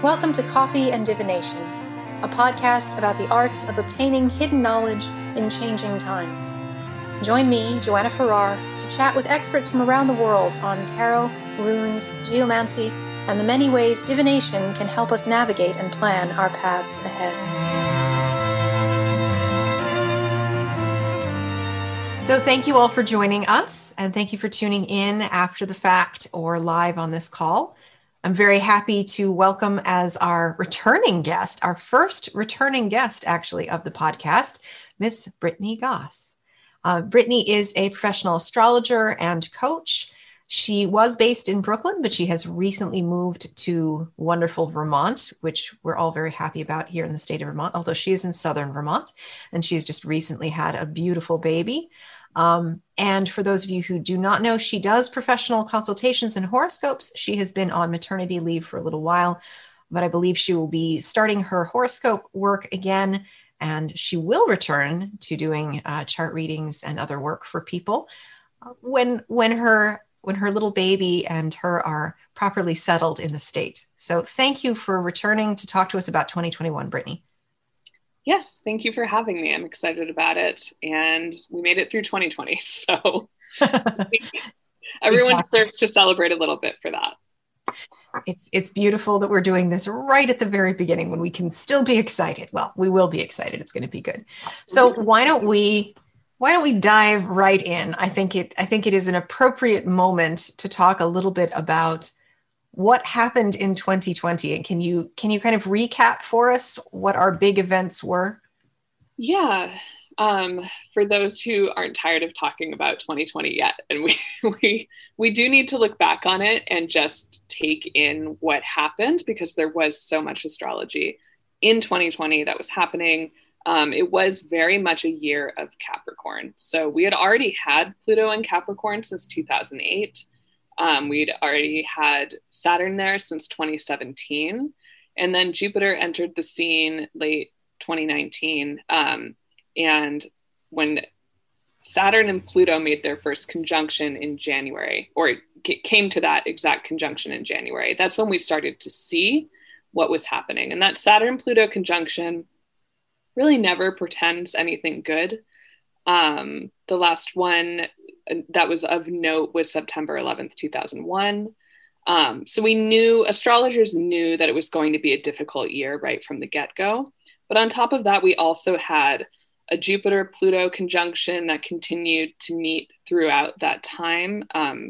Welcome to Coffee and Divination, a podcast about the arts of obtaining hidden knowledge in changing times. Join me, Joanna Farrar, to chat with experts from around the world on tarot, runes, geomancy, and the many ways divination can help us navigate and plan our paths ahead. So thank you all for joining us, and thank you for tuning in after the fact or live on this call. I'm very happy to welcome as our returning guest, our first returning guest actually of the podcast, Miss Brittany Goss. Brittany is a professional astrologer and coach. She was based in Brooklyn, but she has recently moved to wonderful Vermont, which we're all very happy about here in the state of Vermont, although she is in southern Vermont, and she's just recently had a beautiful baby. And for those of you who do not know, she does professional consultations and horoscopes. She has been on maternity leave for a little while, but I believe she will be starting her horoscope work again, and she will return to doing chart readings and other work for people when her little baby and her are properly settled in the state. So thank you for returning to talk to us about 2021, Brittany. Yes, thank you for having me. I'm excited about it. And we made it through 2020. So everyone deserves to celebrate a little bit for that. It's beautiful that we're doing this right at the very beginning when we can still be excited. Well, we will be excited. It's going to be good. So why don't we dive right in? I think it is an appropriate moment to talk a little bit about what happened in 2020, and can you kind of recap for us what our big events were? Yeah. For those who aren't tired of talking about 2020 yet, and we do need to look back on it and just take in what happened, because there was so much astrology in 2020 that was happening. It was very much a year of Capricorn. So we had already had Pluto in Capricorn since 2008. We'd already had Saturn there since 2017, and then Jupiter entered the scene late 2019. And when Saturn and Pluto made their first conjunction in January, or it came to that exact conjunction in January, that's when we started to see what was happening. And that Saturn-Pluto conjunction really never portends anything good. The last one that was of note was September 11th, 2001. So astrologers knew that it was going to be a difficult year right from the get-go. But on top of that, we also had a Jupiter-Pluto conjunction that continued to meet throughout that time.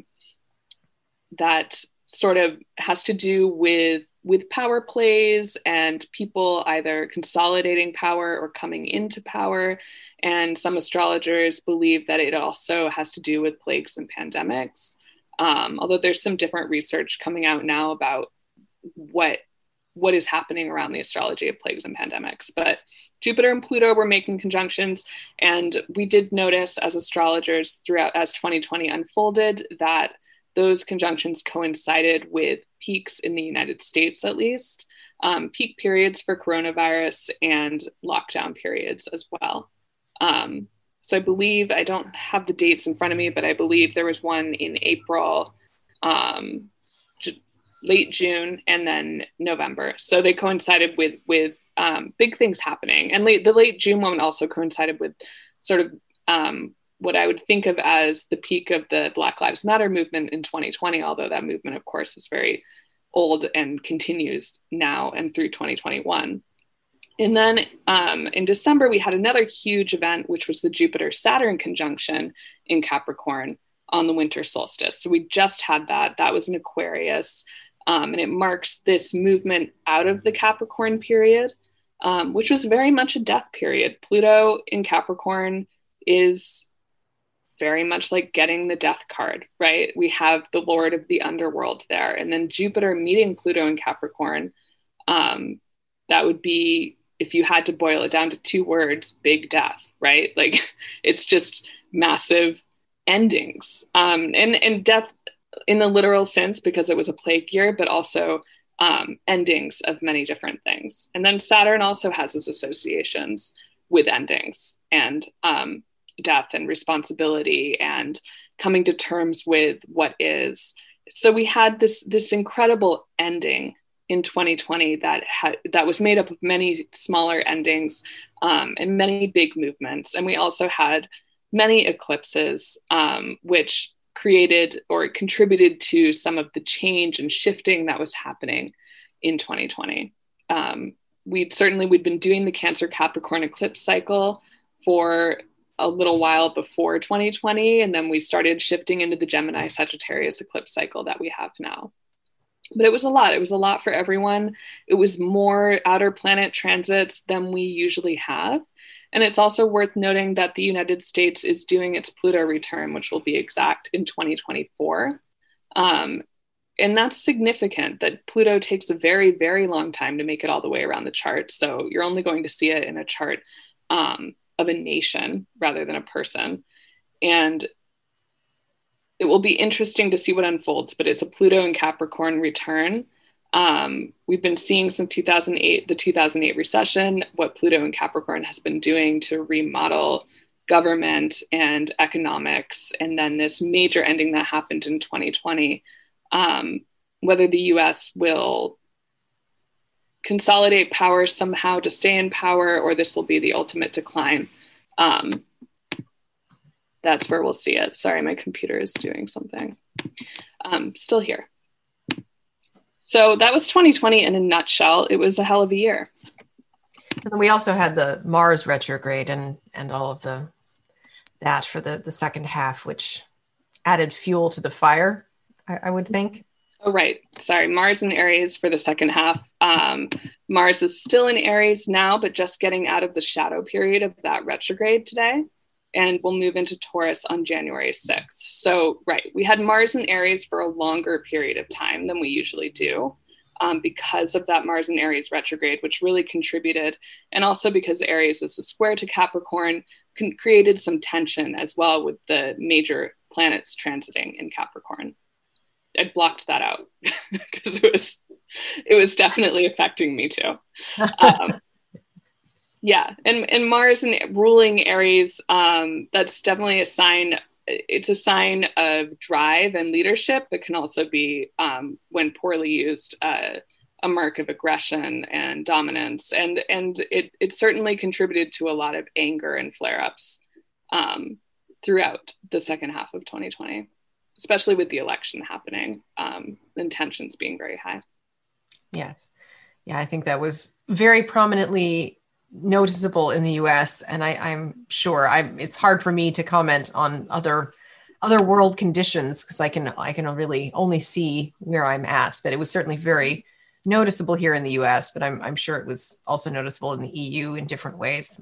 That sort of has to do with power plays and people either consolidating power or coming into power. And some astrologers believe that it also has to do with plagues and pandemics. Although there's some different research coming out now about what is happening around the astrology of plagues and pandemics. But Jupiter and Pluto were making conjunctions. And we did notice as astrologers throughout, as 2020 unfolded, that those conjunctions coincided with peaks in the United States, at least, peak periods for coronavirus and lockdown periods as well. So I believe, I don't have the dates in front of me, but I believe there was one in April, late June, and then November. So they coincided with big things happening. And the late June one also coincided with sort of what I would think of as the peak of the Black Lives Matter movement in 2020, although that movement, of course, is very old and continues now and through 2021. And then in December, we had another huge event, which was the Jupiter-Saturn conjunction in Capricorn on the winter solstice. So we just had that. That was in Aquarius. And it marks this movement out of the Capricorn period, which was very much a death period. Pluto in Capricorn is very much like getting the death card, right? We have the Lord of the underworld there. And then Jupiter meeting Pluto in Capricorn, that would be, if you had to boil it down to two words, big death, right? Like it's just massive endings. And death in the literal sense, because it was a plague year, but also endings of many different things. And then Saturn also has its associations with endings and death and responsibility and coming to terms with what is. So we had this incredible ending in 2020 that was made up of many smaller endings and many big movements. And we also had many eclipses, which created or contributed to some of the change and shifting that was happening in 2020. We'd been doing the Cancer Capricorn eclipse cycle for a little while before 2020, and then we started shifting into the Gemini Sagittarius eclipse cycle that we have now. But it was a lot. It was a lot for everyone. It was more outer planet transits than we usually have. And it's also worth noting that the United States is doing its Pluto return, which will be exact in 2024. And that's significant that Pluto takes a very, very long time to make it all the way around the chart. So you're only going to see it in a chart of a nation rather than a person. And it will be interesting to see what unfolds, but it's a Pluto and Capricorn return. We've been seeing since the 2008 recession, what Pluto and Capricorn has been doing to remodel government and economics. And then this major ending that happened in 2020, whether the US will consolidate power somehow to stay in power, or this will be the ultimate decline. That's where we'll see it. Sorry, my computer is doing something. Still here. So that was 2020 in a nutshell. It was a hell of a year. And we also had the Mars retrograde and all of that for the second half, which added fuel to the fire, I would think. Oh, right. Sorry. Mars in Aries for the second half. Mars is still in Aries now, but just getting out of the shadow period of that retrograde today. And we'll move into Taurus on January 6th. So, right, we had Mars in Aries for a longer period of time than we usually do because of that Mars in Aries retrograde, which really contributed. And also because Aries is a square to Capricorn, created some tension as well with the major planets transiting in Capricorn. I blocked that out because it was definitely affecting me too. Yeah, and Mars and ruling Aries, that's definitely a sign. It's a sign of drive and leadership, but can also be, when poorly used, a mark of aggression and dominance. And it certainly contributed to a lot of anger and flare-ups throughout the second half of 2020, especially with the election happening, and tensions being very high. Yes. Yeah, I think that was very prominently noticeable in the US, and I'm sure it's hard for me to comment on other world conditions because I can really only see where I'm at, but it was certainly very noticeable here in the US, but I'm sure it was also noticeable in the EU in different ways.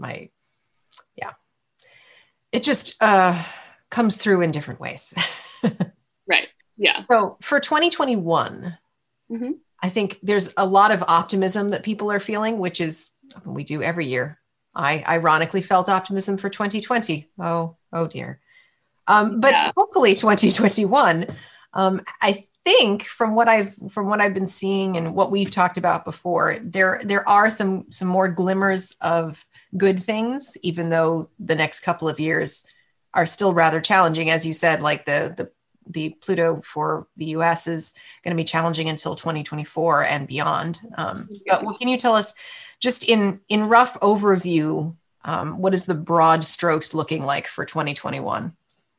It just comes through in different ways. Right. Yeah. So for 2021, I think there's a lot of optimism that people are feeling, which is we do every year. I ironically felt optimism for 2020. Oh dear. But hopefully 2021, I think from what I've been seeing and what we've talked about before, there are some more glimmers of good things, even though the next couple of years are still rather challenging. As you said, like the Pluto for the US is going to be challenging until 2024 and beyond. But what can you tell us just in rough overview, what is the broad strokes looking like for 2021?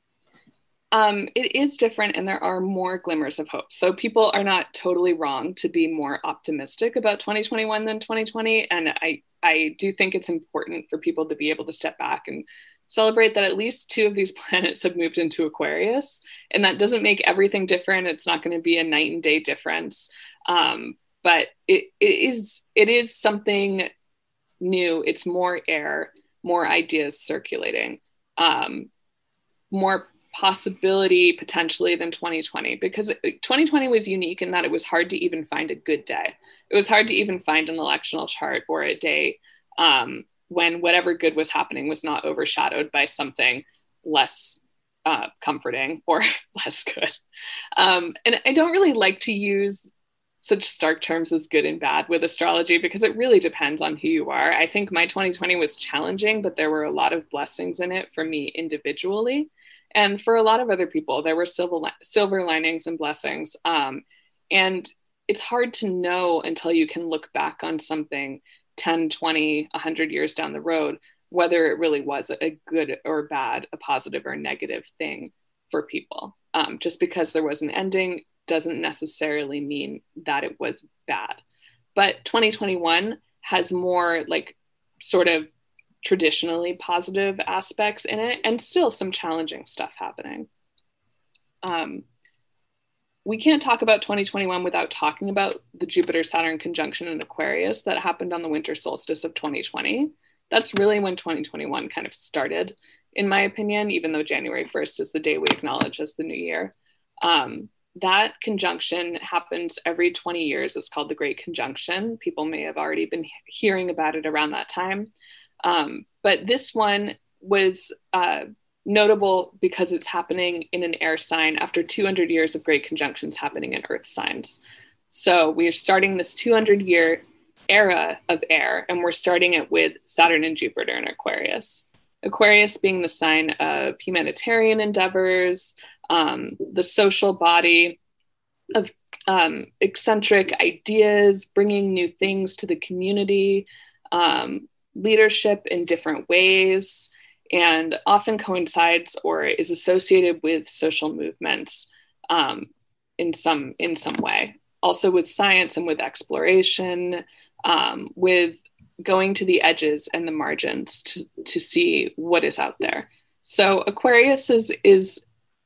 It is different and there are more glimmers of hope. So people are not totally wrong to be more optimistic about 2021 than 2020. And I do think it's important for people to be able to step back and celebrate that at least 2 of these planets have moved into Aquarius. And that doesn't make everything different. It's not going to be a night and day difference. But it is something new. It's more air, more ideas circulating, more possibility potentially than 2020, because 2020 was unique in that it was hard to even find a good day. It was hard to even find an electional chart or a day when whatever good was happening was not overshadowed by something less comforting or less good. And I don't really like to use such stark terms as good and bad with astrology because it really depends on who you are. I think my 2020 was challenging, but there were a lot of blessings in it for me individually. And for a lot of other people, there were silver linings and blessings. And it's hard to know until you can look back on something 10, 20, 100 years down the road, whether it really was a good or bad, a positive or negative thing for people. Just because there was an ending doesn't necessarily mean that it was bad. But 2021 has more like sort of traditionally positive aspects in it, and still some challenging stuff happening. We can't talk about 2021 without talking about the Jupiter-Saturn conjunction in Aquarius that happened on the winter solstice of 2020. That's really when 2021 kind of started, in my opinion, even though January 1st is the day we acknowledge as the new year. That conjunction happens every 20 years. It's called the Great Conjunction. People may have already been hearing about it around that time. But this one was notable because it's happening in an air sign after 200 years of great conjunctions happening in earth signs. So we're starting this 200-year era of air, and we're starting it with Saturn and Jupiter in Aquarius. Aquarius being the sign of humanitarian endeavors, the social body, of eccentric ideas, bringing new things to the community, leadership in different ways, and often coincides or is associated with social movements in some way. Also with science and with exploration, with going to the edges and the margins to see what is out there. So Aquarius is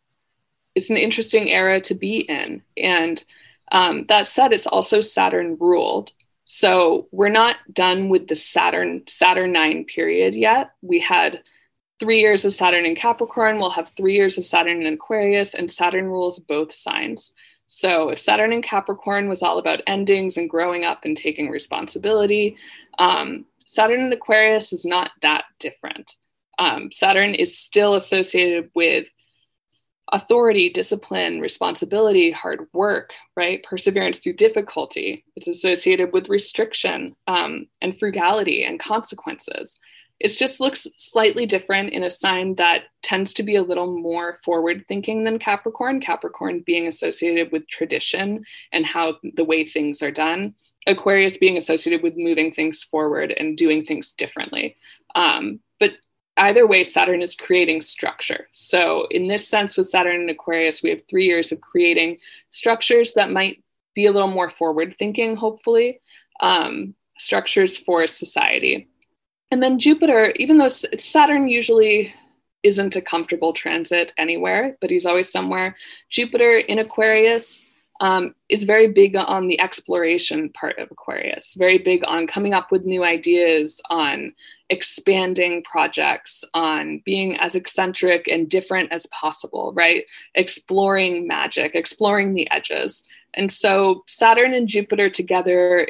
an interesting era to be in. And that said, it's also Saturn ruled. So we're not done with the Saturnine period yet. We had 3 years of Saturn in Capricorn. We'll have 3 years of Saturn in Aquarius, and Saturn rules both signs. So if Saturn in Capricorn was all about endings and growing up and taking responsibility, Saturn in Aquarius is not that different. Saturn is still associated with authority, discipline, responsibility, hard work, right? Perseverance through difficulty. It's associated with restriction and frugality and consequences. It just looks slightly different in a sign that tends to be a little more forward thinking than Capricorn. Capricorn being associated with tradition and how the way things are done. Aquarius being associated with moving things forward and doing things differently. But either way, Saturn is creating structure. So in this sense, with Saturn and Aquarius, we have 3 years of creating structures that might be a little more forward thinking, hopefully, structures for society. And then Jupiter, even though Saturn usually isn't a comfortable transit anywhere, but he's always somewhere, Jupiter in Aquarius is very big on the exploration part of Aquarius, very big on coming up with new ideas, on expanding projects, on being as eccentric and different as possible, right? Exploring magic, exploring the edges. And so Saturn and Jupiter together,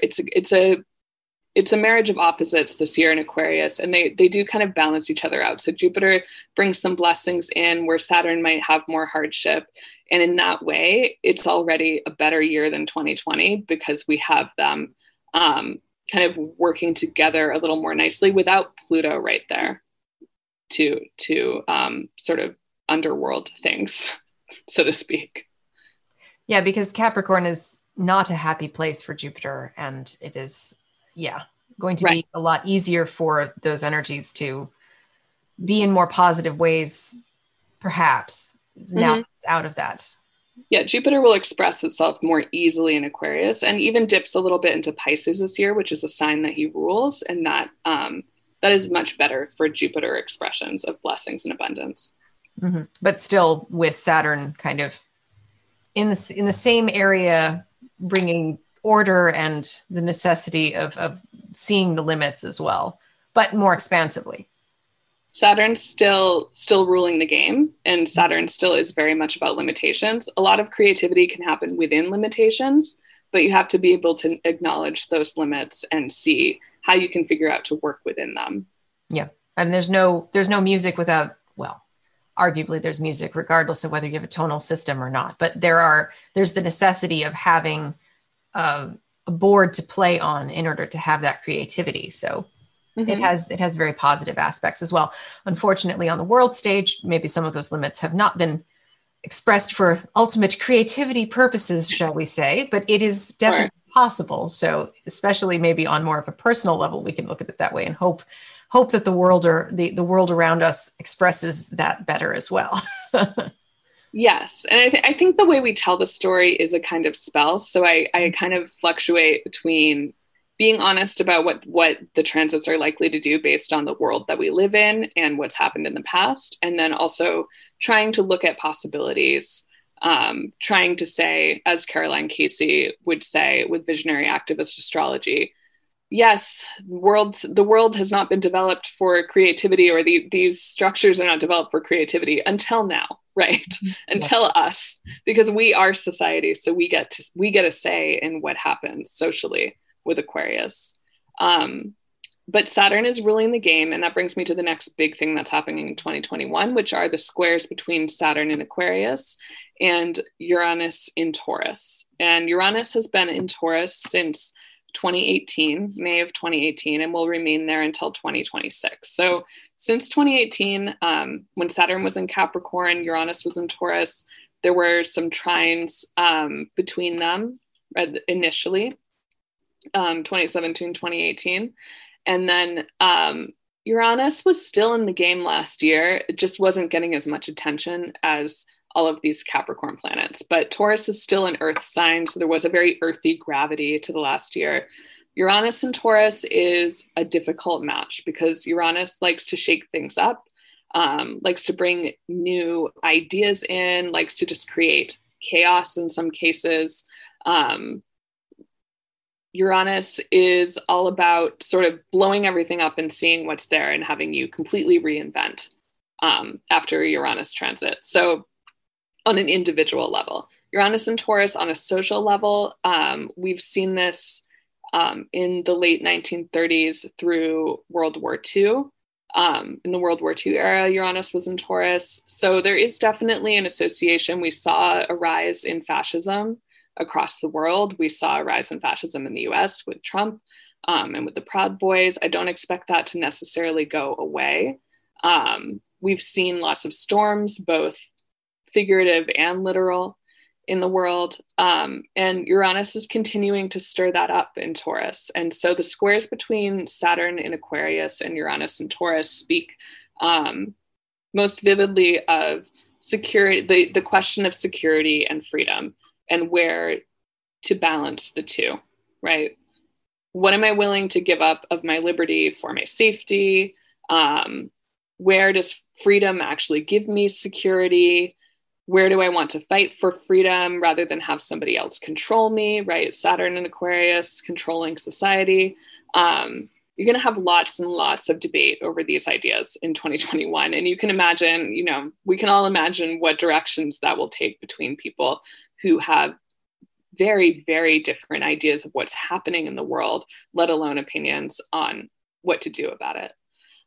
it's a marriage of opposites this year in Aquarius, and they do kind of balance each other out. So Jupiter brings some blessings in where Saturn might have more hardship. And in that way, it's already a better year than 2020 because we have them kind of working together a little more nicely without Pluto right there to sort of underworld things, so to speak. Yeah, because Capricorn is not a happy place for Jupiter, and it is going to be a lot easier for those energies to be in more positive ways, perhaps, now that it's out of that. Yeah, Jupiter will express itself more easily in Aquarius and even dips a little bit into Pisces this year, which is a sign that he rules, and that is much better for Jupiter expressions of blessings and abundance. Mm-hmm. But still with Saturn kind of in the same area, bringing order and the necessity of seeing the limits as well, but more expansively. Saturn's still ruling the game, and Saturn still is very much about limitations. A lot of creativity can happen within limitations, but you have to be able to acknowledge those limits and see how you can figure out to work within them. Yeah. And there's no music without, well, arguably there's music regardless of whether you have a tonal system or not, but there's the necessity of having a board to play on in order to have that creativity. So it has very positive aspects as well. Unfortunately, on the world stage, maybe some of those limits have not been expressed for ultimate creativity purposes, shall we say, but it is definitely possible. So especially maybe on more of a personal level, we can look at it that way and hope that the world or the world around us expresses that better as well. Yes. And I think the way we tell the story is a kind of spell. So I kind of fluctuate between being honest about what the transits are likely to do based on the world that we live in and what's happened in the past. And then also trying to look at possibilities, trying to say, as Caroline Casey would say with visionary activist astrology, yes, the world has not been developed for creativity, or these structures are not developed for creativity until now, right? Until us, because we are society. So we get a say in what happens socially with Aquarius. But Saturn is ruling the game. And that brings me to the next big thing that's happening in 2021, which are the squares between Saturn in Aquarius and Uranus in Taurus. And Uranus has been in Taurus since 2018, May of 2018, and will remain there until 2026. So since 2018, when Saturn was in Capricorn, Uranus was in Taurus, there were some trines between them initially, 2017, 2018. And then Uranus was still in the game last year. It just wasn't getting as much attention as all of these Capricorn planets. But Taurus is still an earth sign, so there was a very earthy gravity to the last year. Uranus and Taurus is a difficult match because Uranus likes to shake things up, likes to bring new ideas in, likes to just create chaos in some cases. Uranus is all about sort of blowing everything up and seeing what's there and having you completely reinvent after Uranus transit. So on an individual level, Uranus and Taurus on a social level, we've seen this in the late 1930s through World War II. In the World War II era, Uranus was in Taurus. So there is definitely an association. We saw a rise in fascism across the world. We saw a rise in fascism in the US with Trump and with the Proud Boys. I don't expect that to necessarily go away. We've seen lots of storms, both figurative and literal, in the world. And Uranus is continuing to stir that up in Taurus. And so the squares between Saturn in Aquarius and Uranus in Taurus speak most vividly of security, the question of security and freedom, and where to balance the two, right? What am I willing to give up of my liberty for my safety? Where does freedom actually give me security? Where do I want to fight for freedom rather than have somebody else control me, right? Saturn and Aquarius controlling society. You're going to have lots and lots of debate over these ideas in 2021. And you can imagine, we can all imagine what directions that will take between people who have very, very different ideas of what's happening in the world, let alone opinions on what to do about it.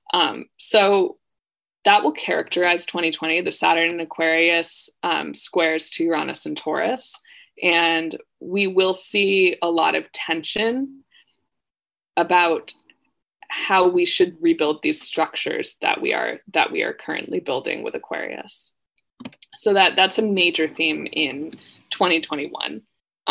So that will characterize 2020, the Saturn and Aquarius squares to Uranus and Taurus. And we will see a lot of tension about how we should rebuild these structures that we are currently building with Aquarius. So that's a major theme in 2021.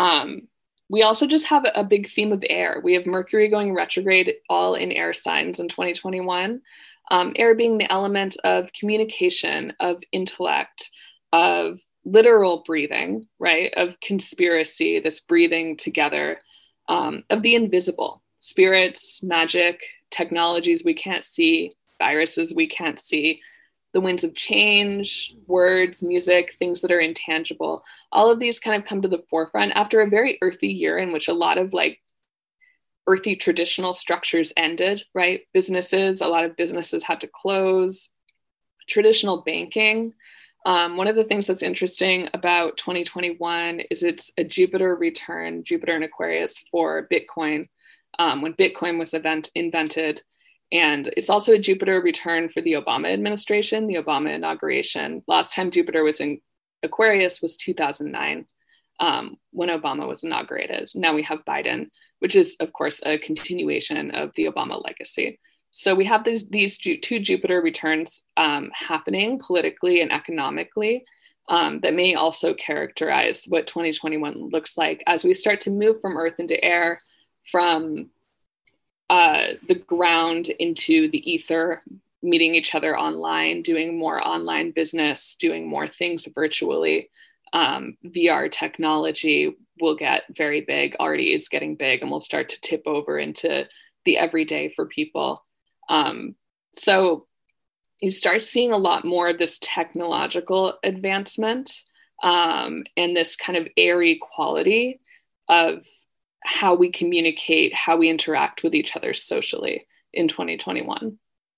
We also just have a big theme of air. We have Mercury going retrograde all in air signs in 2021. Air being the element of communication, of intellect, of literal breathing, right? Of conspiracy, this breathing together, of the invisible, spirits, magic, technologies we can't see, viruses we can't see, the winds of change, words, music, things that are intangible. All of these kind of come to the forefront after a very earthy year in which a lot of earthy traditional structures ended, right? A lot of businesses had to close. Traditional banking. One of the things that's interesting about 2021 is it's a Jupiter return, Jupiter in Aquarius for Bitcoin, when Bitcoin was invented. And it's also a Jupiter return for the Obama administration, the Obama inauguration. Last time Jupiter was in Aquarius was 2009, when Obama was inaugurated. Now we have Biden, which is, of course, a continuation of the Obama legacy. So we have these two Jupiter returns happening politically and economically that may also characterize what 2021 looks like as we start to move from Earth into air, from the ground into the ether, meeting each other online, doing more online business, doing more things virtually. VR technology will get very big, already is getting big, and will start to tip over into the everyday for people. So you start seeing a lot more of this technological advancement and this kind of airy quality of how we communicate, how we interact with each other socially in 2021.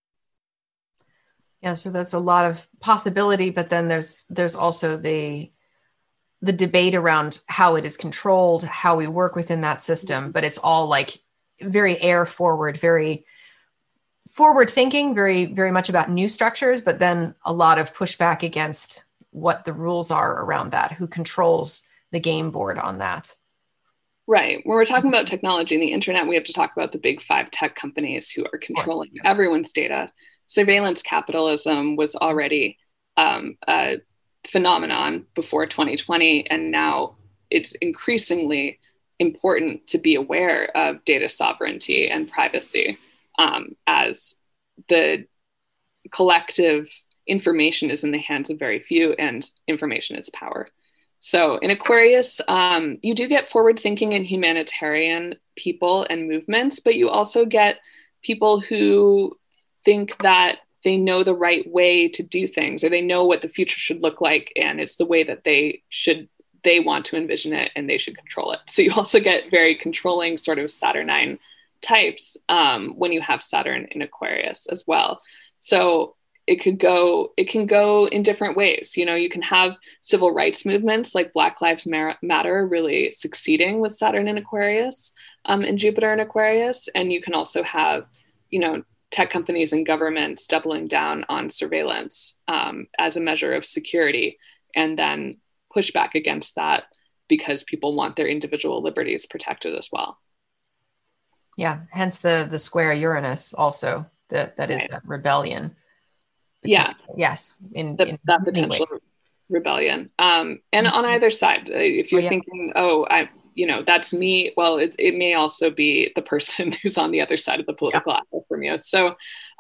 Yeah, so that's a lot of possibility, but then there's also the debate around how it is controlled, how we work within that system, but it's all like very air forward, very forward thinking, very, very much about new structures, but then a lot of pushback against what the rules are around that, who controls the game board on that. Right. When we're talking about technology and the internet, we have to talk about the big 5 tech companies who are controlling everyone's data. Surveillance capitalism was already a phenomenon before 2020, and now it's increasingly important to be aware of data sovereignty and privacy as the collective information is in the hands of very few, and information is power. So in Aquarius, you do get forward thinking and humanitarian people and movements, but you also get people who think that they know the right way to do things, or they know what the future should look like, and it's the way that they want to envision it, and they should control it. So you also get very controlling sort of Saturnine types when you have Saturn in Aquarius as well. So it can go in different ways. You know, you can have civil rights movements like Black Lives Matter really succeeding with Saturn in Aquarius and Jupiter in Aquarius. And you can also have, you know, tech companies and governments doubling down on surveillance as a measure of security, and then push back against that because people want their individual liberties protected as well. Yeah, hence the square Uranus also, that is right. That rebellion. Yeah. Yes. In that potential rebellion. And on either side, if you're thinking, that's me, well, it may also be the person who's on the other side of the political aisle from you. So,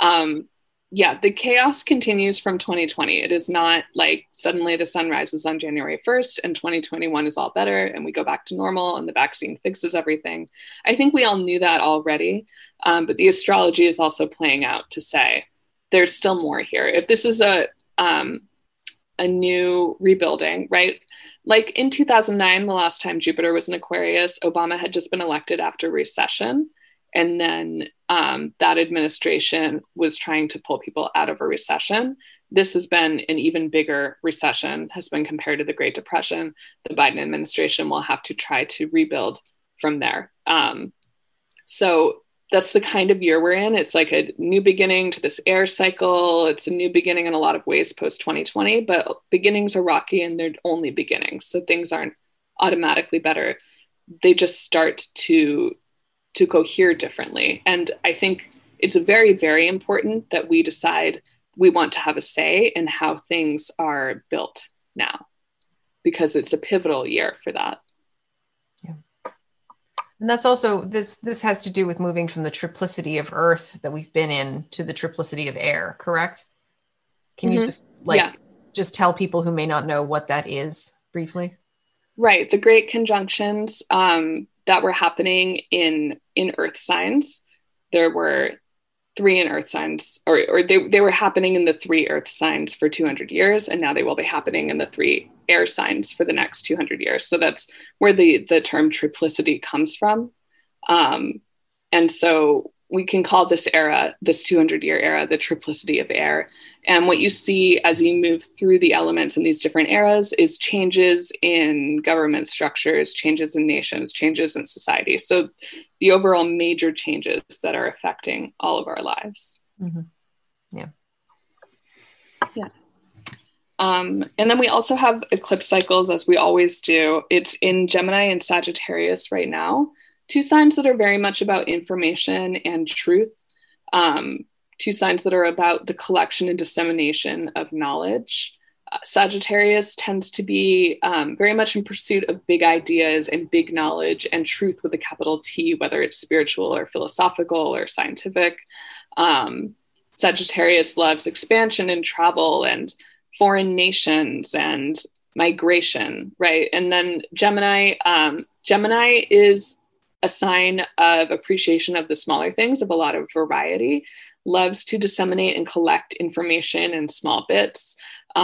the chaos continues from 2020. It is not like suddenly the sun rises on January 1st and 2021 is all better and we go back to normal and the vaccine fixes everything. I think we all knew that already, but the astrology is also playing out to say there's still more here. If this is a new rebuilding, right? Like in 2009, the last time Jupiter was in Aquarius, Obama had just been elected after recession. And then that administration was trying to pull people out of a recession. This has been an even bigger recession, has been compared to the Great Depression. The Biden administration will have to try to rebuild from there. So that's the kind of year we're in. It's like a new beginning to this air cycle. It's a new beginning in a lot of ways post 2020, but beginnings are rocky and they're only beginnings. So things aren't automatically better. They just start to cohere differently. And I think it's very, very important that we decide we want to have a say in how things are built now, because it's a pivotal year for that. Yeah. And that's also, this has to do with moving from the triplicity of Earth that we've been in to the triplicity of air, correct? Can you just tell people who may not know what that is briefly? Right. The great conjunctions that were happening in Earth signs. There were 3 in Earth signs, or they were happening in the 3 Earth signs for 200 years, and now they will be happening in the 3 air signs for the next 200 years. So that's where the term triplicity comes from. And so we can call this era, this 200-year era, the triplicity of air. And what you see as you move through the elements in these different eras is changes in government structures, changes in nations, changes in society. So the overall major changes that are affecting all of our lives. Mm-hmm. Yeah. Yeah. And then we also have eclipse cycles, as we always do. It's in Gemini and Sagittarius right now. 2 signs that are very much about information and truth. 2 signs that are about the collection and dissemination of knowledge. Sagittarius tends to be very much in pursuit of big ideas and big knowledge and truth with a capital T, whether it's spiritual or philosophical or scientific. Sagittarius loves expansion and travel and foreign nations and migration, right? And then Gemini is a sign of appreciation of the smaller things, of a lot of variety, loves to disseminate and collect information in small bits,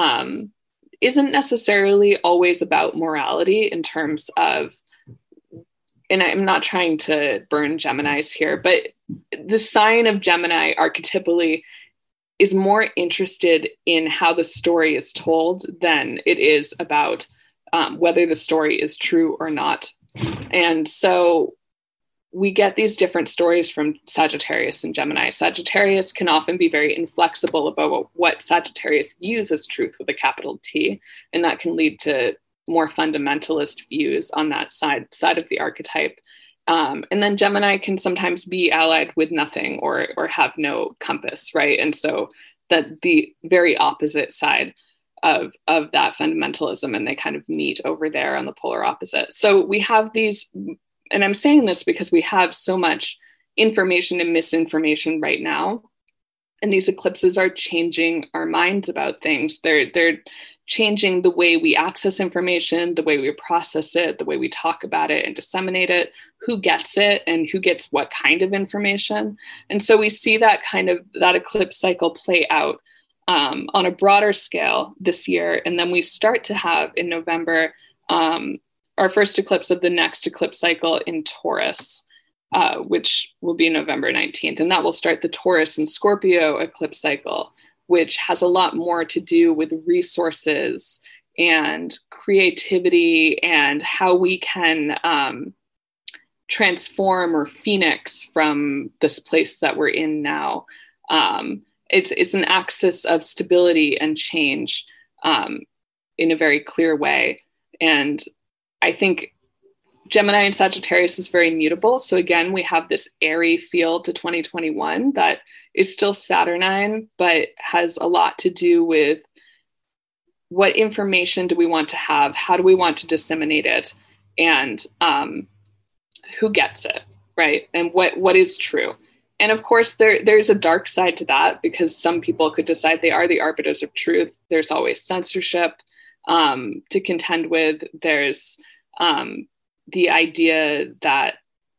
isn't necessarily always about morality in terms of, and I'm not trying to burn Geminis here, but the sign of Gemini archetypally is more interested in how the story is told than it is about whether the story is true or not. And so we get these different stories from Sagittarius and Gemini. Sagittarius can often be very inflexible about what Sagittarius views as truth with a capital T, and that can lead to more fundamentalist views on that side of the archetype. And then Gemini can sometimes be allied with nothing or have no compass, right? And so that the very opposite side of that fundamentalism, and they kind of meet over there on the polar opposite. So we have these, and I'm saying this because we have so much information and misinformation right now. And these eclipses are changing our minds about things. They're changing the way we access information, the way we process it, the way we talk about it and disseminate it, who gets it and who gets what kind of information. And so we see that eclipse cycle play out on a broader scale this year. And then we start to have in November, our first eclipse of the next eclipse cycle in Taurus, which will be November 19th. And that will start the Taurus and Scorpio eclipse cycle, which has a lot more to do with resources and creativity and how we can transform or phoenix from this place that we're in now. It's an axis of stability and change in a very clear way. And I think Gemini and Sagittarius is very mutable. So again, we have this airy feel to 2021 that is still Saturnine, but has a lot to do with what information do we want to have? How do we want to disseminate it? And who gets it, right? And what is true? And of course, there's a dark side to that, because some people could decide they are the arbiters of truth. There's always censorship to contend with. There's the idea that,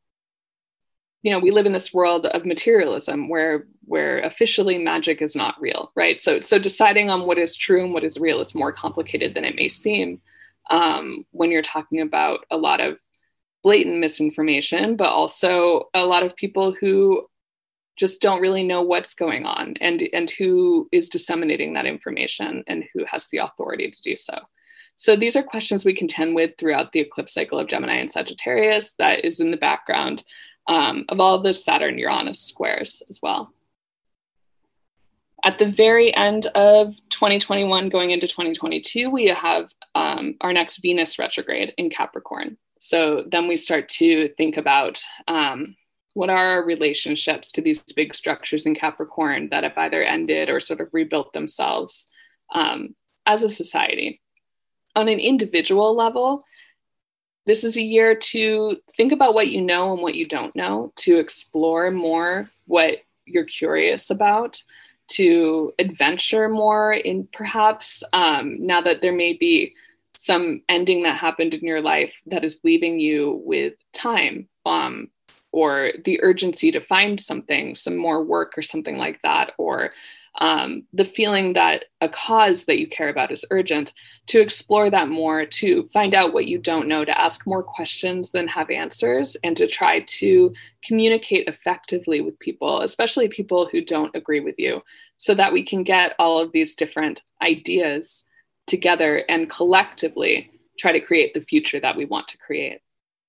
we live in this world of materialism where officially magic is not real, right? So deciding on what is true and what is real is more complicated than it may seem when you're talking about a lot of blatant misinformation, but also a lot of people who just don't really know what's going on and who is disseminating that information and who has the authority to do so. So these are questions we contend with throughout the eclipse cycle of Gemini and Sagittarius that is in the background of all of those Saturn-Uranus squares as well. At the very end of 2021, going into 2022, we have our next Venus retrograde in Capricorn. So then we start to think about what are our relationships to these big structures in Capricorn that have either ended or sort of rebuilt themselves as a society. On an individual level, this is a year to think about what you know and what you don't know, to explore more what you're curious about, to adventure more in perhaps now that there may be some ending that happened in your life that is leaving you with time or the urgency to find something, some more work or something like that, or the feeling that a cause that you care about is urgent, to explore that more, to find out what you don't know, to ask more questions than have answers, and to try to communicate effectively with people, especially people who don't agree with you, so that we can get all of these different ideas together and collectively try to create the future that we want to create.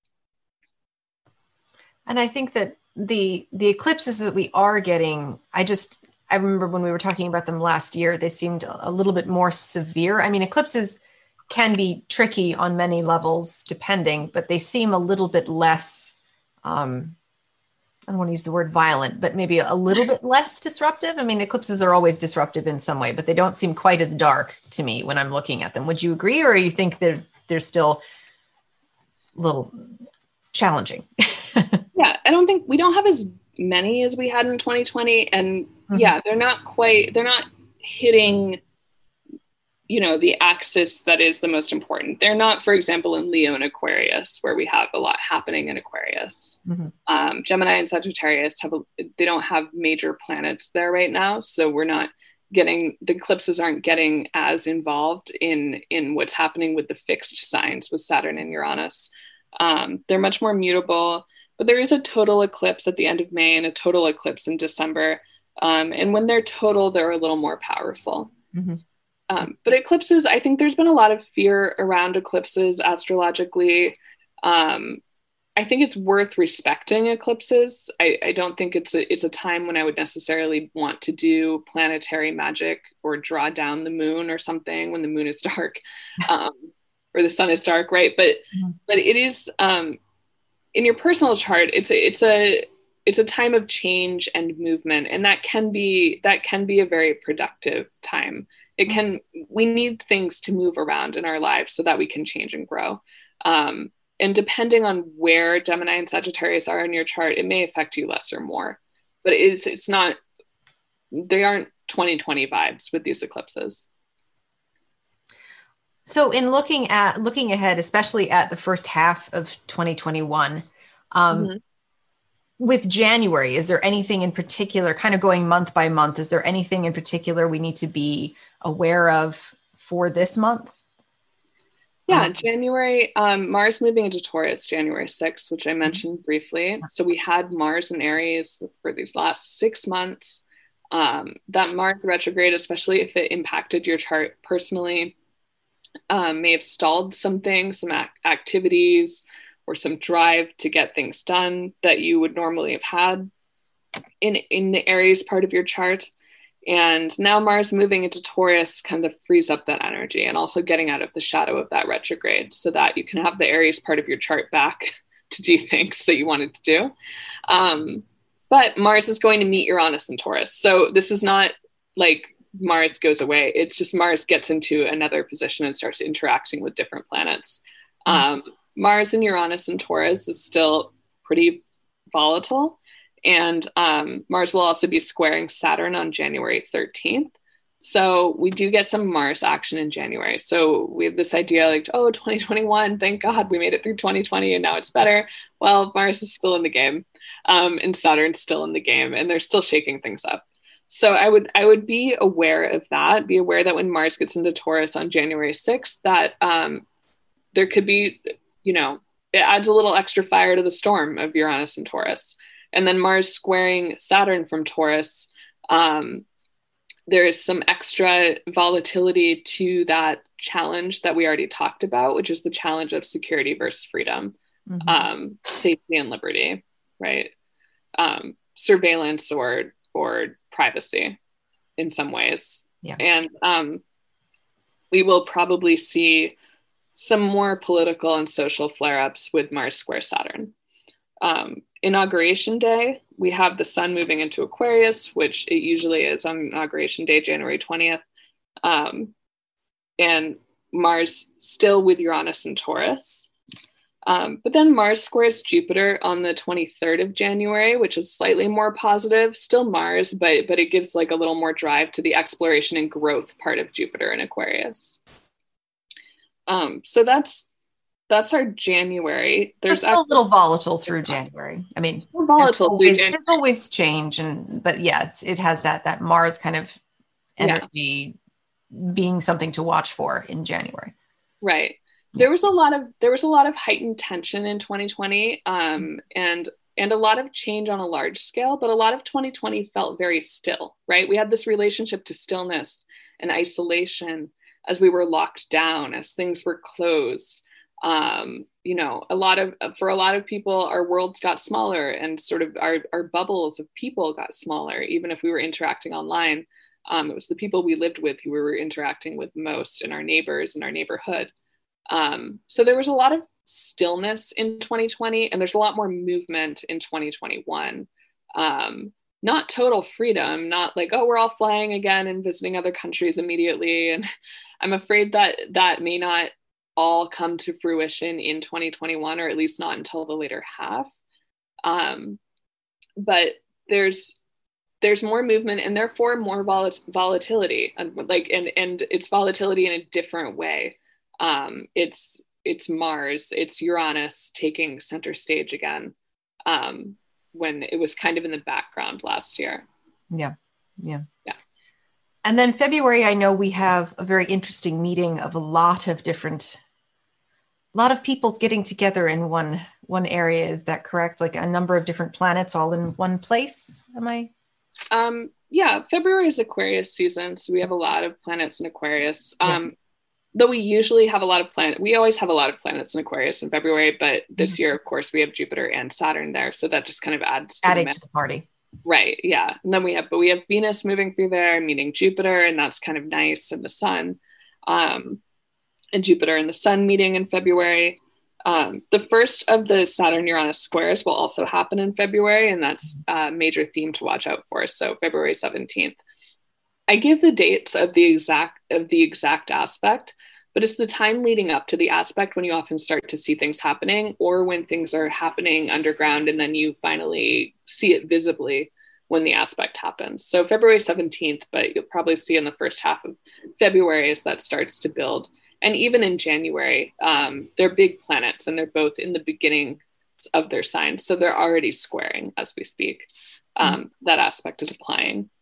And I think that the eclipses that we are getting, I remember when we were talking about them last year, they seemed a little bit more severe. I mean, eclipses can be tricky on many levels, depending, but they seem a little bit less I don't want to use the word violent, but maybe a little bit less disruptive. I mean, eclipses are always disruptive in some way, but they don't seem quite as dark to me when I'm looking at them. Would you agree, or you think they're still a little challenging? Yeah, I don't think we don't have as many as we had in 2020. And yeah, they're not hitting, the axis that is the most important. They're not, for example, in Leo and Aquarius, where we have a lot happening in Aquarius. Gemini and Sagittarius they don't have major planets there right now. So the eclipses aren't getting as involved in what's happening with the fixed signs with Saturn and Uranus. They're much more mutable, but there is a total eclipse at the end of May and a total eclipse in December. And when they're total, they're a little more powerful. But eclipses, I think there's been a lot of fear around eclipses astrologically. I think it's worth respecting eclipses. I don't think it's a time when I would necessarily want to do planetary magic or draw down the moon or something when the moon is dark, or the sun is dark, right? But it is in your personal chart. It's a time of change and movement, and that can be a very productive time. We need things to move around in our lives so that we can change and grow. And depending on where Gemini and Sagittarius are in your chart, it may affect you less or more, but they aren't 2020 vibes with these eclipses. So in looking ahead, especially at the first half of 2021, with January, is there anything in particular, kind of going month by month, is there anything in particular we need to be aware of for this month? Yeah, January, Mars moving into Taurus, January 6th, which I mentioned briefly. So we had Mars in Aries for these last 6 months. That Mars retrograde, especially if it impacted your chart personally, may have stalled some things, some activities, or some drive to get things done that you would normally have had in the Aries part of your chart. And now Mars moving into Taurus kind of frees up that energy, and also getting out of the shadow of that retrograde so that you can have the Aries part of your chart back to do things that you wanted to do. But Mars is going to meet Uranus in Taurus. So this is not like Mars goes away. It's just Mars gets into another position and starts interacting with different planets. Mars and Uranus in Taurus is still pretty volatile. And Mars will also be squaring Saturn on January 13th. So we do get some Mars action in January. So we have this idea like, 2021, thank God we made it through 2020 and now it's better. Well, Mars is still in the game, and Saturn's still in the game, and they're still shaking things up. So I would be aware of that. Be aware that when Mars gets into Taurus on January 6th, that there could be, it adds a little extra fire to the storm of Uranus and Taurus. And then Mars squaring Saturn from Taurus, there is some extra volatility to that challenge that we already talked about, which is the challenge of security versus freedom, safety and liberty, right? Surveillance or privacy in some ways. Yeah. And we will probably see some more political and social flare-ups with Mars square Saturn. Inauguration Day, we have the sun moving into Aquarius, which it usually is on Inauguration Day, January 20th. And Mars still with Uranus and Taurus. But then Mars squares Jupiter on the 23rd of January, which is slightly more positive, still Mars, but it gives like a little more drive to the exploration and growth part of Jupiter in Aquarius. So that's our January. There's a little volatile through January. I mean, volatile. There's always change, but yeah, it has that Mars kind of energy being something to watch for in January. Right. There was a lot of heightened tension in 2020, and a lot of change on a large scale, but a lot of 2020 felt very still, right? We had this relationship to stillness and isolation as we were locked down, as things were closed. For a lot of people, our worlds got smaller, and sort of our bubbles of people got smaller, even if we were interacting online. It was the people we lived with who we were interacting with most, and our neighbors in our neighborhood. So there was a lot of stillness in 2020, and there's a lot more movement in 2021. Not total freedom, not like, oh, we're all flying again and visiting other countries immediately. And I'm afraid that that may not all come to fruition in 2021, or at least not until the later half. But there's more movement, and therefore more volatility, and it's volatility in a different way. It's Mars, it's Uranus taking center stage again, when it was kind of in the background last year. Yeah. And then February, I know we have a very interesting meeting of a lot of people getting together in one area. Is that correct? Like a number of different planets all in one place? Am I? Yeah, February is Aquarius season, so we have a lot of planets in Aquarius. Though we usually have a lot of planets, we always have a lot of planets in Aquarius in February, but this year, of course, we have Jupiter and Saturn there, so that just kind of adds to the party. Right, yeah. And then we have Venus moving through there, meeting Jupiter, and that's kind of nice, and the Sun, and Jupiter and the Sun meeting in February. The first of the Saturn-Uranus squares will also happen in February, and that's a major theme to watch out for. So February 17th. I give the dates of the exact aspect, but it's the time leading up to the aspect when you often start to see things happening, or when things are happening underground and then you finally see it visibly when the aspect happens. So February 17th, but you'll probably see in the first half of February as that starts to build. And even in January, they're big planets, and they're both in the beginning of their signs. So they're already squaring as we speak. That aspect is applying.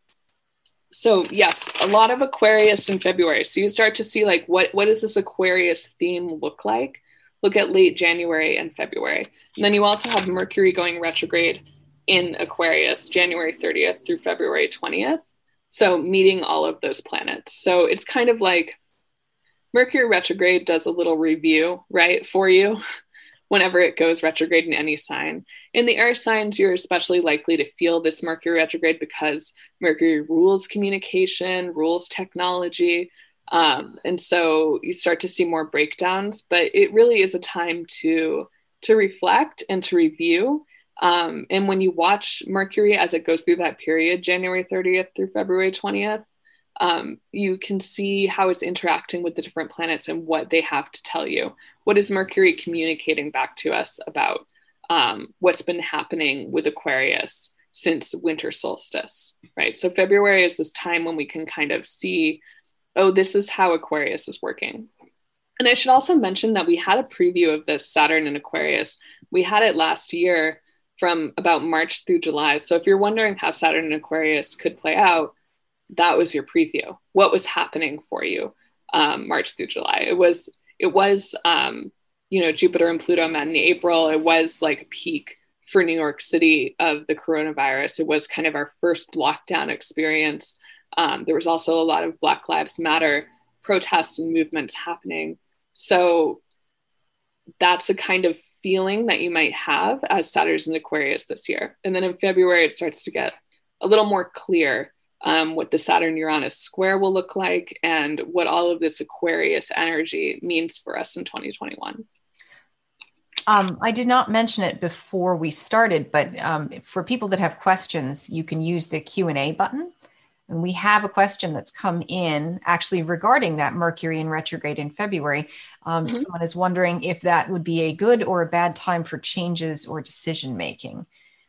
So yes, a lot of Aquarius in February. So you start to see like, what does this Aquarius theme look like? Look at late January and February. And then you also have Mercury going retrograde in Aquarius, January 30th through February 20th. So meeting all of those planets. So it's kind of like Mercury retrograde does a little review, right, for you whenever it goes retrograde in any sign. In the air signs, you're especially likely to feel this Mercury retrograde because Mercury rules communication, rules technology. And so you start to see more breakdowns, but it really is a time to reflect and to review. And when you watch Mercury as it goes through that period, January 30th through February 20th, you can see how it's interacting with the different planets and what they have to tell you. What is Mercury communicating back to us about what's been happening with Aquarius since winter solstice, right? So February is this time when we can kind of see, oh, this is how Aquarius is working. And I should also mention that we had a preview of this Saturn in Aquarius. We had it last year from about March through July. So if you're wondering how Saturn in Aquarius could play out, that was your preview. What was happening for you March through July? It was Jupiter and Pluto met in April. It was like a peak for New York City of the coronavirus. It was kind of our first lockdown experience. There was also a lot of Black Lives Matter protests and movements happening. So that's a kind of feeling that you might have as Saturn's in Aquarius this year. And then in February, it starts to get a little more clear what the Saturn-Uranus square will look like and what all of this Aquarius energy means for us in 2021. I did not mention it before we started, but for people that have questions, you can use the Q&A button. And we have a question that's come in actually regarding that Mercury in retrograde in February. Someone is wondering if that would be a good or a bad time for changes or decision making.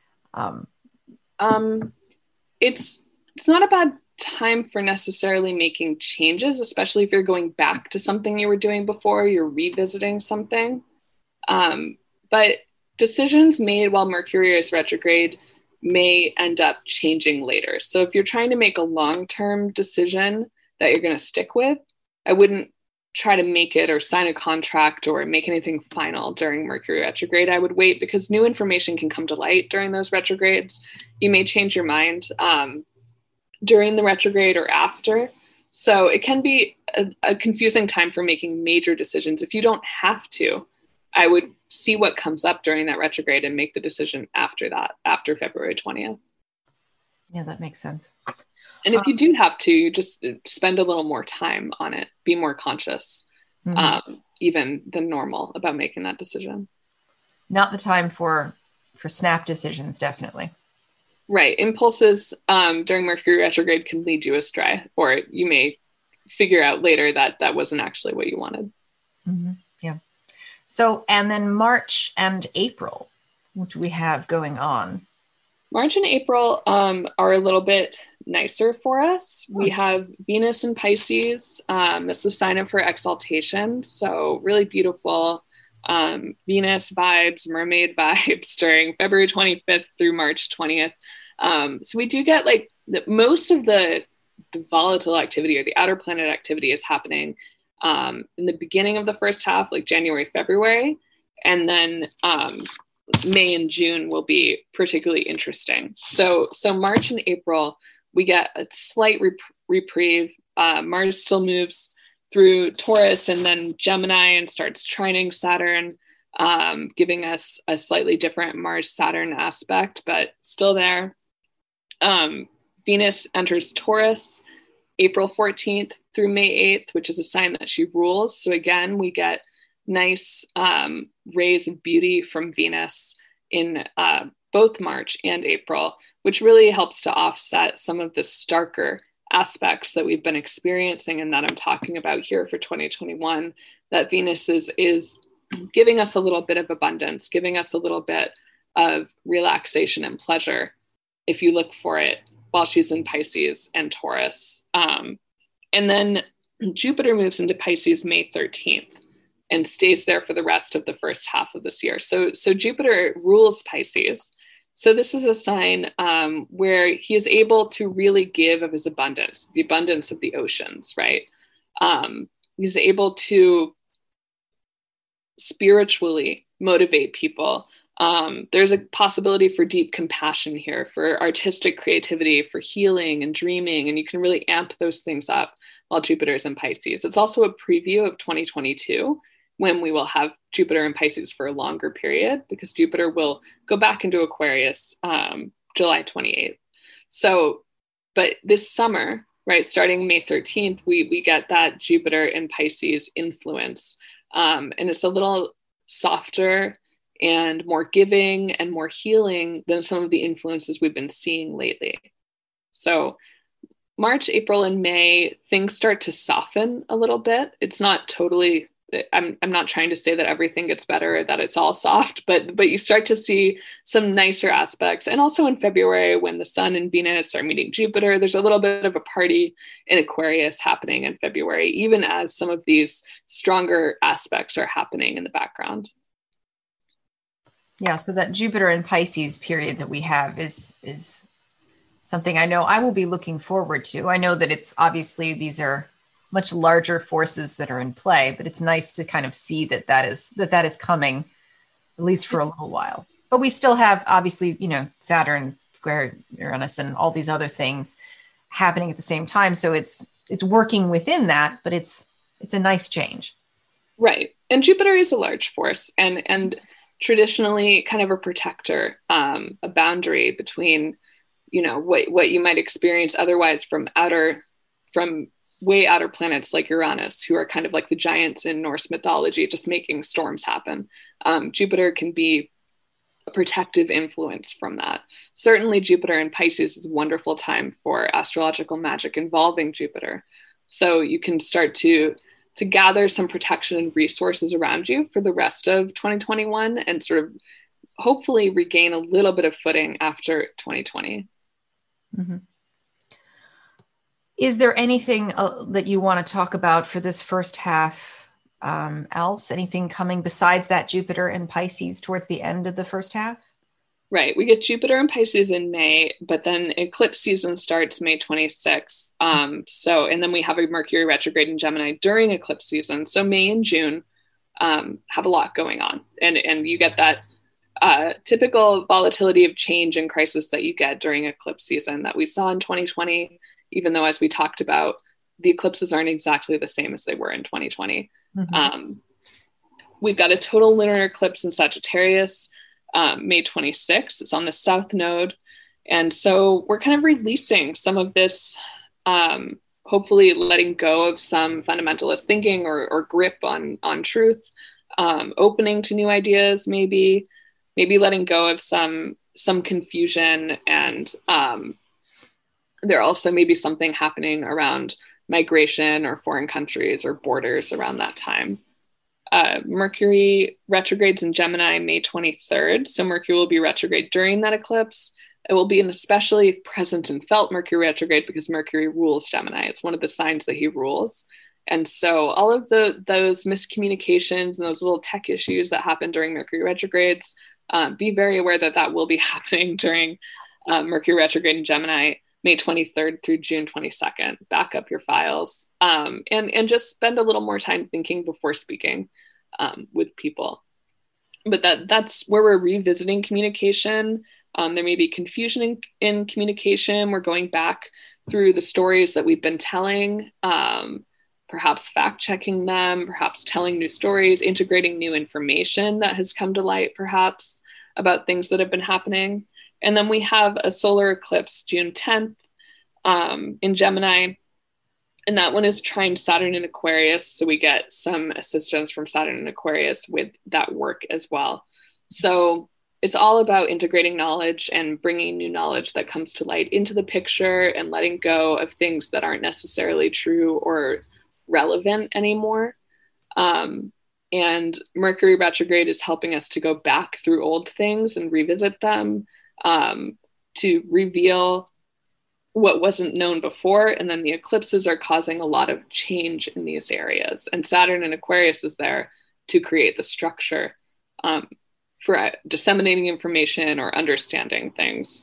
It's not a bad time for necessarily making changes, especially if you're going back to something you were doing before, you're revisiting something. But decisions made while Mercury is retrograde may end up changing later. So if you're trying to make a long-term decision that you're going to stick with, I wouldn't try to make it or sign a contract or make anything final during Mercury retrograde. I would wait because new information can come to light during those retrogrades. You may change your mind during the retrograde or after. So it can be a confusing time for making major decisions. If you don't have to, I would see what comes up during that retrograde and make the decision after that, after February 20th. Yeah, that makes sense. And if you do have to, you just spend a little more time on it, be more conscious. even than normal about making that decision. Not the time for snap decisions, definitely. Right. Impulses during Mercury retrograde can lead you astray, or you may figure out later that that wasn't actually what you wanted. Mm-hmm. Yeah. So, and then March and April, what do we have going on? March and April are a little bit nicer for us. We have Venus in Pisces. It's a sign of her exaltation. So really beautiful Venus vibes, mermaid vibes during February 25th through March 20th. So we do get like most of the volatile activity or the outer planet activity is happening in the beginning of the first half, like January, February. And then May and June will be particularly interesting. So March and April, we get a slight reprieve. Mars still moves through Taurus and then Gemini and starts trining Saturn, giving us a slightly different Mars-Saturn aspect, but still there. Venus enters Taurus April 14th through May 8th, which is a sign that she rules. So again, we get nice rays of beauty from Venus in both March and April, which really helps to offset some of the starker aspects that we've been experiencing and that I'm talking about here for 2021, that Venus is giving us a little bit of abundance, giving us a little bit of relaxation and pleasure if you look for it while she's in Pisces and Taurus. And then Jupiter moves into Pisces May 13th and stays there for the rest of the first half of this year. So Jupiter rules Pisces. So this is a sign where he is able to really give of his abundance, the abundance of the oceans, right? He's able to spiritually motivate people. There's a possibility for deep compassion here, for artistic creativity, for healing and dreaming, and you can really amp those things up while Jupiter is in Pisces. It's also a preview of 2022, when we will have Jupiter in Pisces for a longer period, because Jupiter will go back into Aquarius July 28th. So, but this summer, right, starting May 13th, we get that Jupiter in Pisces influence. And it's a little softer and more giving and more healing than some of the influences we've been seeing lately. So March, April, and May, things start to soften a little bit. It's not totally, I'm not trying to say that everything gets better or that it's all soft, but you start to see some nicer aspects. And also in February, when the Sun and Venus are meeting Jupiter, there's a little bit of a party in Aquarius happening in February, even as some of these stronger aspects are happening in the background. Yeah, so that Jupiter and Pisces period that we have is something I know I will be looking forward to. I know that it's obviously, these are much larger forces that are in play, but it's nice to kind of see that is coming, at least for a little while. But we still have, obviously, Saturn square Uranus and all these other things happening at the same time. So it's working within that, but it's a nice change. Right. And Jupiter is a large force and traditionally kind of a protector, a boundary between, what you might experience otherwise from way outer planets like Uranus, who are kind of like the giants in Norse mythology, just making storms happen. Jupiter can be a protective influence from that. Certainly Jupiter in Pisces is a wonderful time for astrological magic involving Jupiter. So you can start to gather some protection and resources around you for the rest of 2021 and sort of hopefully regain a little bit of footing after 2020. Mm-hmm. Is there anything that you want to talk about for this first half else? Anything coming besides that Jupiter and Pisces towards the end of the first half? Right. We get Jupiter and Pisces in May, but then eclipse season starts May 26th. And then we have a Mercury retrograde in Gemini during eclipse season. So May and June have a lot going on. And you get that typical volatility of change and crisis that you get during eclipse season that we saw in 2020, even though, as we talked about, the eclipses aren't exactly the same as they were in 2020. Mm-hmm. We've got a total lunar eclipse in Sagittarius, May 26th. It's on the south node. And so we're kind of releasing some of this hopefully letting go of some fundamentalist thinking or grip on truth, opening to new ideas, maybe letting go of some confusion, and there also may be something happening around migration or foreign countries or borders around that time. Mercury retrogrades in Gemini May 23rd. So Mercury will be retrograde during that eclipse. It will be an especially present and felt Mercury retrograde because Mercury rules Gemini. It's one of the signs that he rules. And so all of those miscommunications and those little tech issues that happen during Mercury retrogrades, be very aware that will be happening during Mercury retrograde in Gemini May 23rd through June 22nd. Back up your files, and just spend a little more time thinking before speaking with people. But that's where we're revisiting communication. There may be confusion in communication. We're going back through the stories that we've been telling, perhaps fact-checking them, perhaps telling new stories, integrating new information that has come to light, perhaps, about things that have been happening. And then we have a solar eclipse June 10th in Gemini. And that one is trine Saturn in Aquarius. So we get some assistance from Saturn in Aquarius with that work as well. So it's all about integrating knowledge and bringing new knowledge that comes to light into the picture and letting go of things that aren't necessarily true or relevant anymore. And Mercury retrograde is helping us to go back through old things and revisit them, to reveal what wasn't known before. And then the eclipses are causing a lot of change in these areas. And Saturn in Aquarius is there to create the structure for disseminating information or understanding things.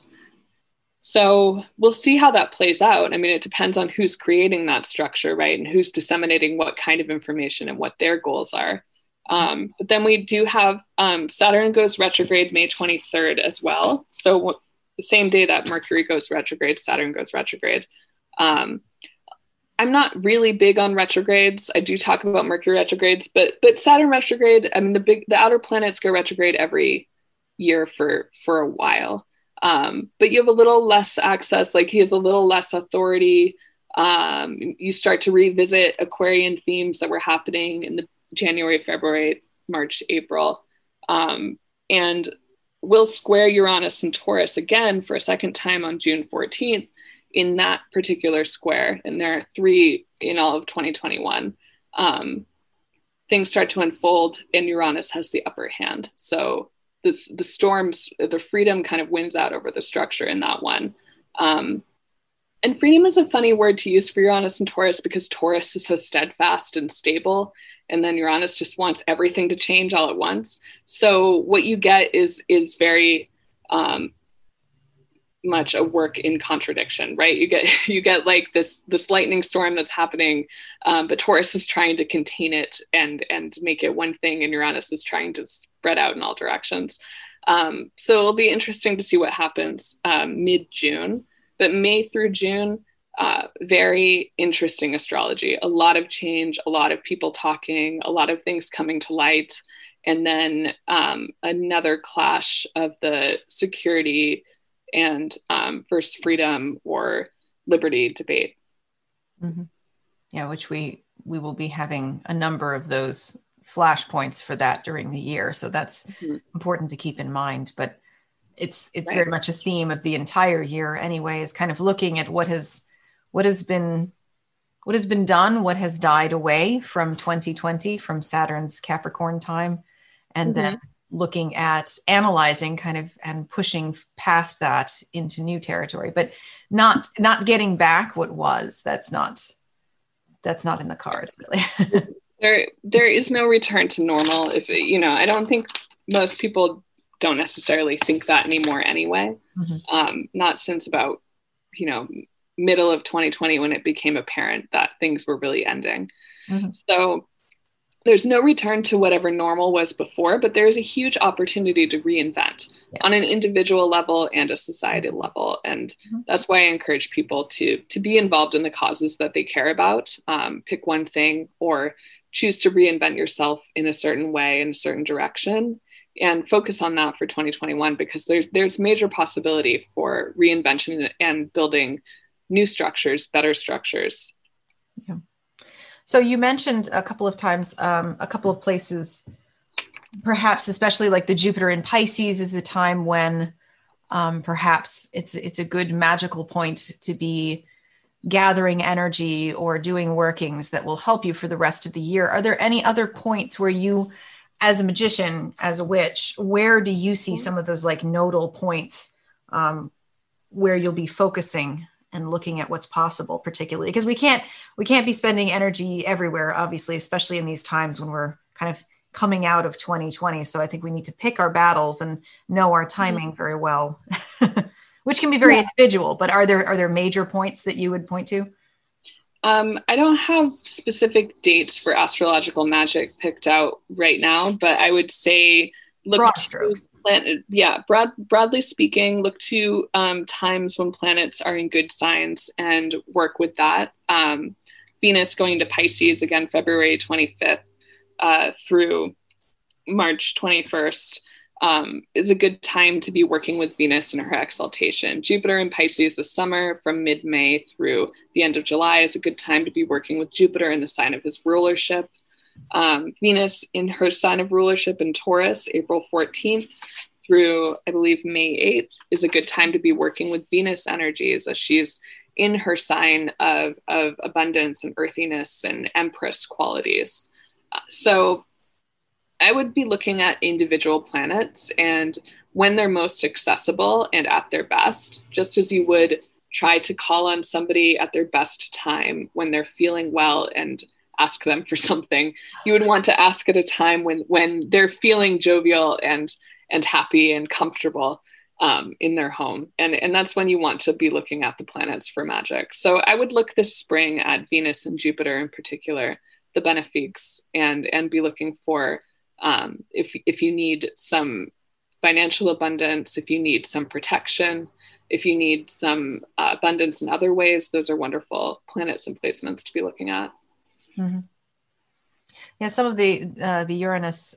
So we'll see how that plays out. I mean, it depends on who's creating that structure, right? And who's disseminating what kind of information and what their goals are. But then we do have Saturn goes retrograde May 23rd as well. So the same day that Mercury goes retrograde, Saturn goes retrograde. I'm not really big on retrogrades. I do talk about Mercury retrogrades, but Saturn retrograde, I mean, the outer planets go retrograde every year for a while. But you have a little less access, like he has a little less authority. You start to revisit Aquarian themes that were happening in the January, February, March, April, and will square Uranus and Taurus again for a second time on June 14th in that particular square. And there are 3 in all of 2021. Things start to unfold and Uranus has the upper hand. So the storms, the freedom kind of wins out over the structure in that one. And freedom is a funny word to use for Uranus and Taurus because Taurus is so steadfast and stable. And then Uranus just wants everything to change all at once. So what you get is very much a work in contradiction, right? You get like this lightning storm that's happening, but Taurus is trying to contain it and make it one thing, and Uranus is trying to spread out in all directions. So it'll be interesting to see what happens mid-June, but May through June, very interesting astrology, a lot of change, a lot of people talking, a lot of things coming to light, and then another clash of the security and versus freedom or liberty debate. Mm-hmm. Yeah, which we will be having a number of those flashpoints for that during the year. So that's important to keep in mind. But it's right. Very much a theme of the entire year anyway, is kind of looking at what has been done, what has died away from 2020, from Saturn's Capricorn time, and then looking at analyzing kind of and pushing past that into new territory, but not getting back what was. That's not in the cards, really. There is no return to normal. If I don't think most people don't necessarily think that anymore anyway. Not since about middle of 2020 when it became apparent that things were really ending. So there's no return to whatever normal was before, but there's a huge opportunity to reinvent on an individual level and a societal level. And that's why I encourage people to be involved in the causes that they care about. Pick one thing or choose to reinvent yourself in a certain way, in a certain direction, and focus on that for 2021, because there's major possibility for reinvention and building new structures, better structures Yeah. So you mentioned a couple of times, a couple of places, perhaps especially like the Jupiter in Pisces is a time when perhaps it's a good magical point to be gathering energy or doing workings that will help you for the rest of the year. Are there any other points where you, as a magician, as a witch, where do you see some of those like nodal points where you'll be focusing and looking at what's possible, particularly because we can't be spending energy everywhere, obviously, especially in these times when we're kind of coming out of 2020. So I think we need to pick our battles and know our timing very well, which can be very individual, but are there major points that you would point to? I don't have specific dates for astrological magic picked out right now, but I would say look to broadly speaking, look to times when planets are in good signs and work with that. Venus going to Pisces again, February 25th through March 21st is a good time to be working with Venus in her exaltation. Jupiter in Pisces this summer from mid-May through the end of July is a good time to be working with Jupiter in the sign of his rulership. Venus in her sign of rulership in Taurus, April 14th through, I believe, May 8th is a good time to be working with Venus energies as she's in her sign of abundance and earthiness and empress qualities. So I would be looking at individual planets and when they're most accessible and at their best, just as you would try to call on somebody at their best time when they're feeling well and ask them for something. You would want to ask at a time when they're feeling jovial and happy and comfortable in their home. And that's when you want to be looking at the planets for magic. So I would look this spring at Venus and Jupiter in particular, the benefics, and be looking for if you need some financial abundance, if you need some protection, if you need some abundance in other ways, those are wonderful planets and placements to be looking at. Mm-hmm. Yeah, some of the Uranus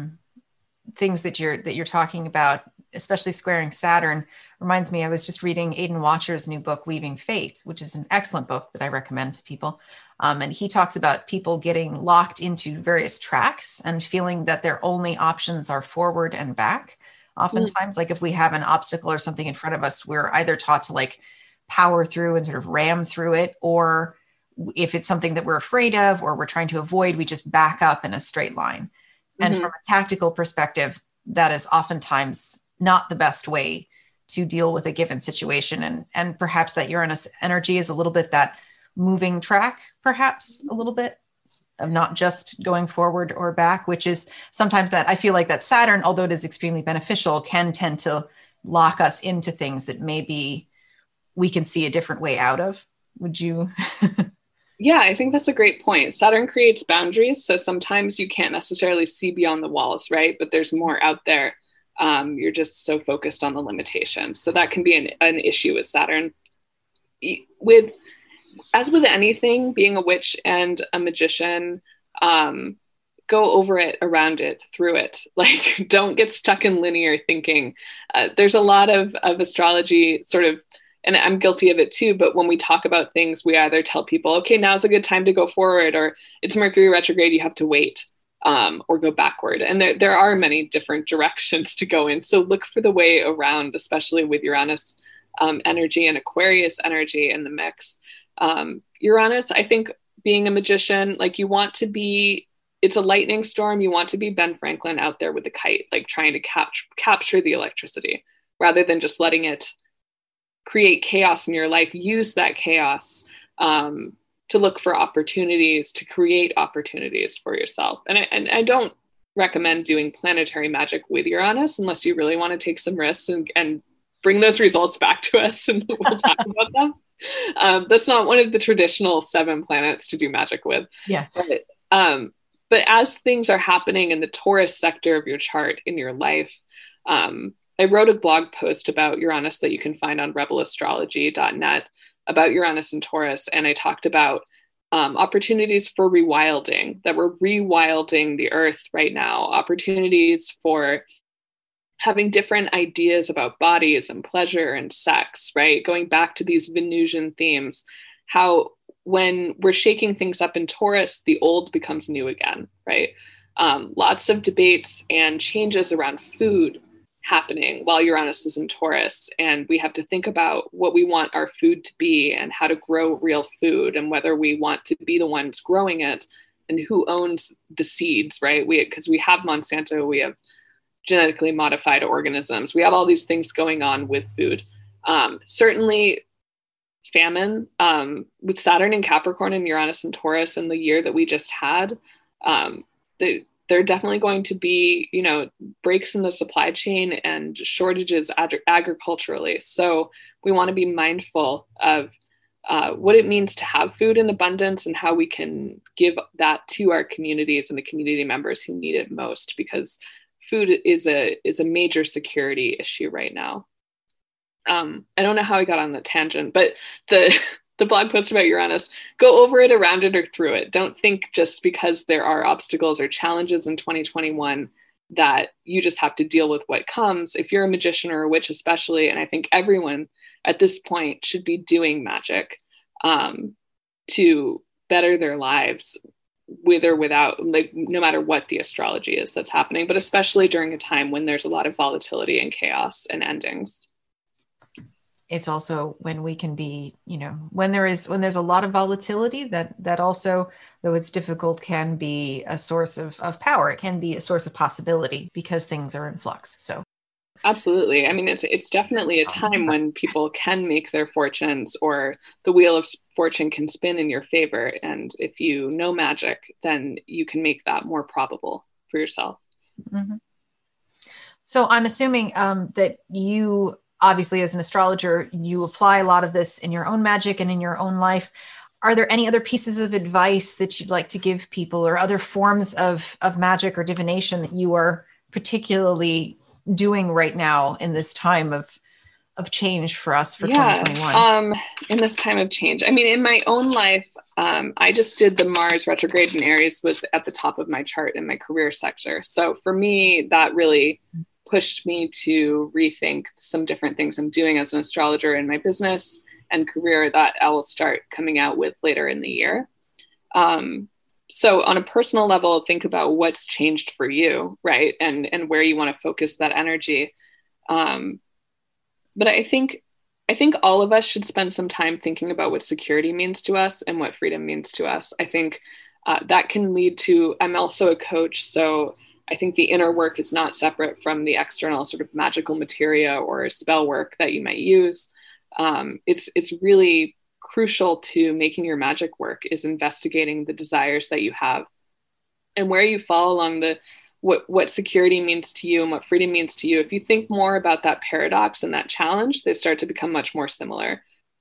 things that you're talking about, especially squaring Saturn, reminds me. I was just reading Aidan Watcher's new book, Weaving Fate, which is an excellent book that I recommend to people. And he talks about people getting locked into various tracks and feeling that their only options are forward and back. Oftentimes, like if we have an obstacle or something in front of us, we're either taught to like power through and sort of ram through it, or if it's something that we're afraid of or we're trying to avoid, we just back up in a straight line. And from a tactical perspective, that is oftentimes not the best way to deal with a given situation. And perhaps that Uranus energy is a little bit that moving track, perhaps a little bit of not just going forward or back, which is sometimes that I feel like that Saturn, although it is extremely beneficial, can tend to lock us into things that maybe we can see a different way out of. Would you? Yeah, I think that's a great point. Saturn creates boundaries. So sometimes you can't necessarily see beyond the walls, right? But there's more out there. You're just so focused on the limitations. So that can be an issue with Saturn. As with anything, being a witch and a magician, go over it, around it, through it. Like, don't get stuck in linear thinking. There's a lot of astrology sort of, and I'm guilty of it too, but when we talk about things, we either tell people, okay, now's a good time to go forward, or it's Mercury retrograde, you have to wait, or go backward. And there are many different directions to go in. So look for the way around, especially with Uranus energy and Aquarius energy in the mix. Uranus, I think being a magician, like you want to be, it's a lightning storm. You want to be Ben Franklin out there with a kite, like trying to capture the electricity rather than just letting it create chaos in your life. Use that chaos to look for opportunities, to create opportunities for yourself. And I don't recommend doing planetary magic with Uranus unless you really want to take some risks and bring those results back to us and we'll talk about them. That's not one of the traditional 7 planets to do magic with. Yeah. But as things are happening in the Taurus sector of your chart in your life, I wrote a blog post about Uranus that you can find on rebelastrology.net about Uranus and Taurus. And I talked about opportunities for rewilding, that we're rewilding the earth right now, opportunities for having different ideas about bodies and pleasure and sex, right? Going back to these Venusian themes, how when we're shaking things up in Taurus, the old becomes new again, right? Lots of debates and changes around food happening while Uranus is in Taurus. And we have to think about what we want our food to be and how to grow real food and whether we want to be the ones growing it and who owns the seeds, right? Because we have Monsanto, we have genetically modified organisms. We have all these things going on with food. Certainly famine, with Saturn in Capricorn and Uranus in Taurus in the year that we just had, there are definitely going to be, breaks in the supply chain and shortages agriculturally. So we want to be mindful of what it means to have food in abundance and how we can give that to our communities and the community members who need it most, because food is a major security issue right now. I don't know how I got on the tangent, but the blog post about Uranus, go over it, around it, or through it. Don't think just because there are obstacles or challenges in 2021 that you just have to deal with what comes. If you're a magician or a witch especially, and I think everyone at this point should be doing magic to better their lives with or without, like, no matter what the astrology is that's happening, but especially during a time when there's a lot of volatility and chaos and endings. It's also when we can be, when there's a lot of volatility, that also, though it's difficult, can be a source of power. It can be a source of possibility because things are in flux. So absolutely. I mean, it's definitely a time when people can make their fortunes, or the wheel of fortune can spin in your favor. And if you know magic, then you can make that more probable for yourself. Mm-hmm. So I'm assuming that you, obviously, as an astrologer, you apply a lot of this in your own magic and in your own life. Are there any other pieces of advice that you'd like to give people, or other forms of magic or divination that you are particularly doing right now in this time of change for us for 2021? In this time of change, I mean, in my own life, I just did the Mars retrograde in Aries was at the top of my chart in my career sector. So for me, that really pushed me to rethink some different things I'm doing as an astrologer in my business and career that I will start coming out with later in the year. So on a personal level, think about what's changed for you, right? And where you want to focus that energy. But I think all of us should spend some time thinking about what security means to us and what freedom means to us. I think that can lead to, I'm also a coach, so I think the inner work is not separate from the external sort of magical materia or spell work that you might use. It's really crucial to making your magic work is investigating the desires that you have and where you fall along what security means to you and what freedom means to you. If you think more about that paradox and that challenge, they start to become much more similar.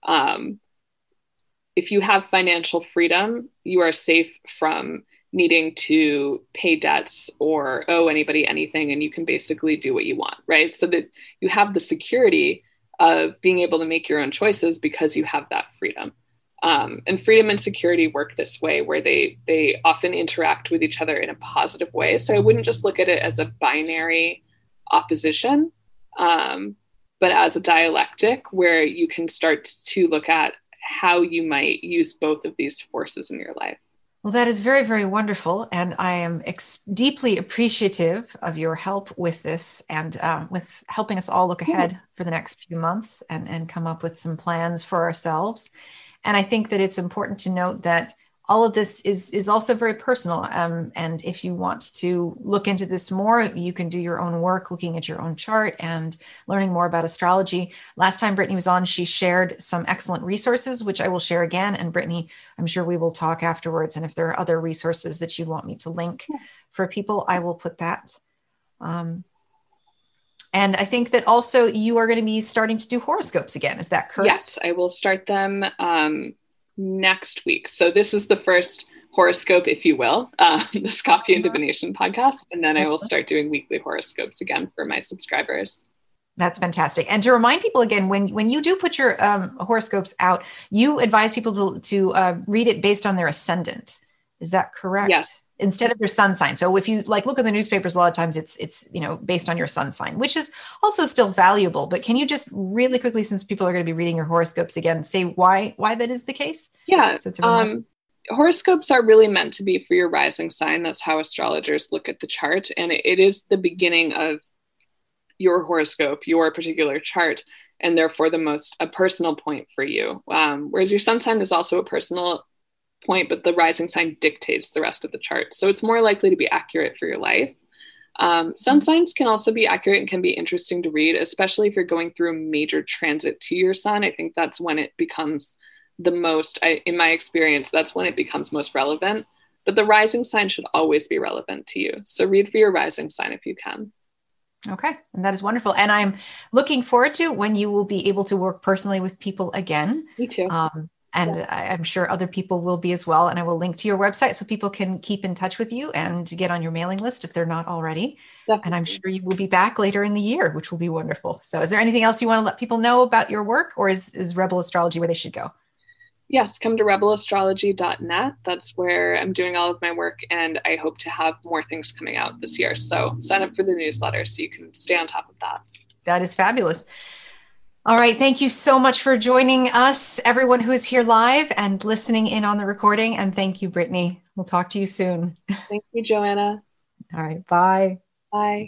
If you have financial freedom, you are safe from needing to pay debts or owe anybody anything, and you can basically do what you want, right? So that you have the security of being able to make your own choices because you have that freedom. And freedom and security work this way, where they often interact with each other in a positive way. So I wouldn't just look at it as a binary opposition, but as a dialectic where you can start to look at how you might use both of these forces in your life. Well, that is very, very wonderful. And I am deeply appreciative of your help with this and with helping us all look ahead for the next few months and come up with some plans for ourselves. And I think that it's important to note that all of this is also very personal. And if you want to look into this more, you can do your own work, looking at your own chart and learning more about astrology. Last time Brittany was on, she shared some excellent resources, which I will share again. And Brittany, I'm sure we will talk afterwards. And if there are other resources that you want me to link for people, I will put that. And I think that also you are going to be starting to do horoscopes again. Is that correct? Yes, I will start them next week. So this is the first horoscope, if you will, this Coffee and Divination podcast. And then I will start doing weekly horoscopes again for my subscribers. That's fantastic. And to remind people again, when you do put your horoscopes out, you advise people to read it based on their ascendant. Is that correct? Yes. instead of their sun sign. So if you like look in the newspapers, a lot of times it's based on your sun sign, which is also still valuable. But can you just really quickly, since people are going to be reading your horoscopes again, say why that is the case? Yeah. So it's horoscopes are really meant to be for your rising sign. That's how astrologers look at the chart. And it is the beginning of your horoscope, your particular chart, and therefore a personal point for you. Whereas your sun sign is also a personal point, but the rising sign dictates the rest of the chart. So it's more likely to be accurate for your life. Sun signs can also be accurate and can be interesting to read, especially if you're going through a major transit to your sun. I think that's when it becomes the most, in my experience, that's when it becomes most relevant. But the rising sign should always be relevant to you. So read for your rising sign if you can. Okay. And that is wonderful. And I'm looking forward to when you will be able to work personally with people again. Me too. And I'm sure other people will be as well. And I will link to your website so people can keep in touch with you and get on your mailing list if they're not already. Definitely. And I'm sure you will be back later in the year, which will be wonderful. So is there anything else you want to let people know about your work, or is Rebel Astrology where they should go? Yes, come to rebelastrology.net. That's where I'm doing all of my work, and I hope to have more things coming out this year. So sign up for the newsletter so you can stay on top of that. That is fabulous. All right. Thank you so much for joining us, everyone who is here live and listening in on the recording. And thank you, Brittany. We'll talk to you soon. Thank you, Joanna. All right. Bye. Bye.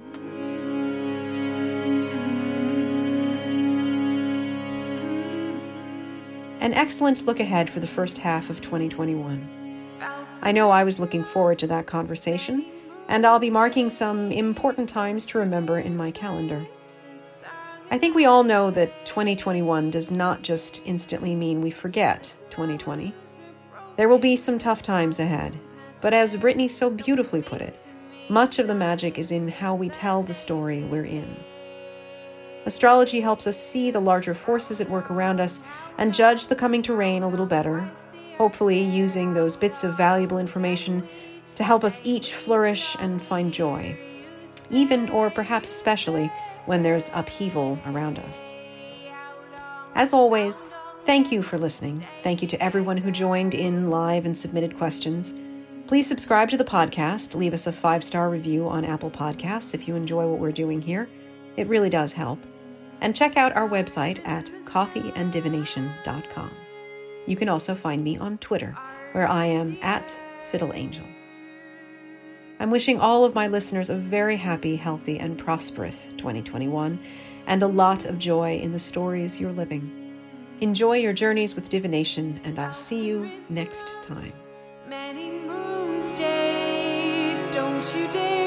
An excellent look ahead for the first half of 2021. I know I was looking forward to that conversation, and I'll be marking some important times to remember in my calendar. I think we all know that 2021 does not just instantly mean we forget 2020. There will be some tough times ahead, but as Brittany so beautifully put it, much of the magic is in how we tell the story we're in. Astrology helps us see the larger forces at work around us and judge the coming terrain a little better, hopefully using those bits of valuable information to help us each flourish and find joy, even or perhaps especially when there's upheaval around us. As always, thank you for listening. Thank you to everyone who joined in live and submitted questions. Please subscribe to the podcast. Leave us a 5-star review on Apple Podcasts if you enjoy what we're doing here. It really does help. And check out our website at coffeeanddivination.com. You can also find me on Twitter, where I am at FiddleAngel. I'm wishing all of my listeners a very happy, healthy, and prosperous 2021, and a lot of joy in the stories you're living. Enjoy your journeys with divination, and I'll see you next time. Many moons, Jade, don't you dare